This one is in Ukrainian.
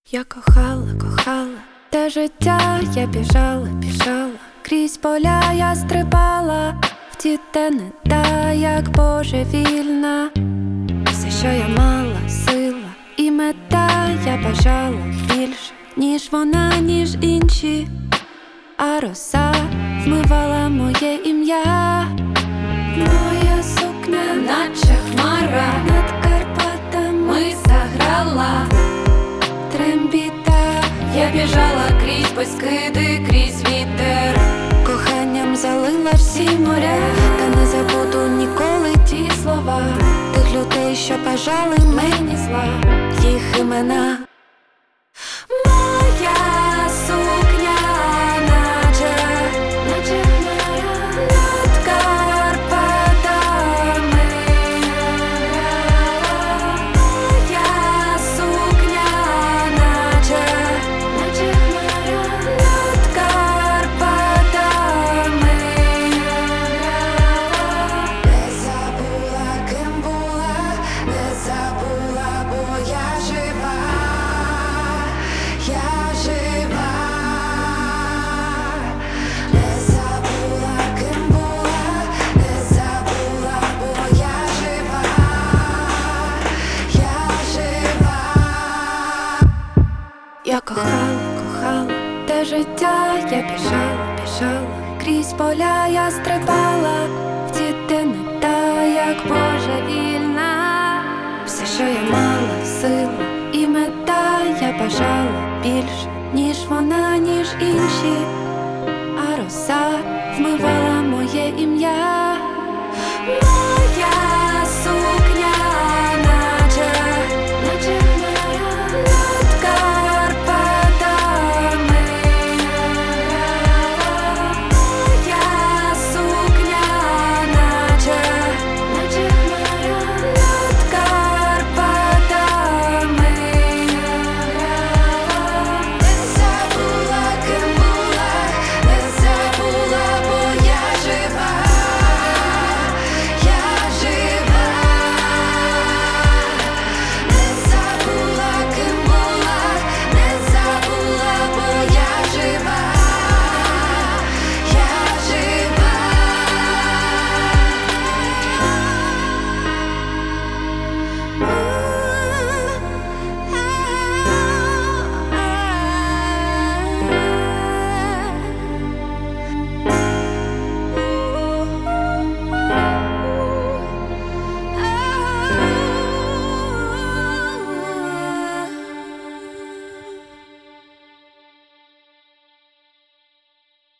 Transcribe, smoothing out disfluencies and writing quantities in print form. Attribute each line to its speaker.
Speaker 1: Я кохала, кохала, те життя я біжала, біжала, крізь поля я стрибала, в ті не та, як божевільна. Все, що я мала, сила і мета, я бажала більше, ніж вона, ніж інші. А роса вмивала моє ім'я. Моя сукня, наче хмара, над Карпатами заграла. Трембіта, я біжала крізь безкиди, крізь вітер. Коханням залила всі моря, та не забуду ніколи ті слова тих людей, що бажали мені зла, їх імена. Моя сукня, наче хмара, над Карпатами. Моя сукня, наче хмара, над Карпатами. Не забула, ким була, не забула, бо я жива. Я жива, не забула, ким була, не забула, бо я жива, я жива. Я кохала, кохала, те життя я біжала, біжала, крізь поля я стрибала, в ті не та, як божевільна. Все, що я мала,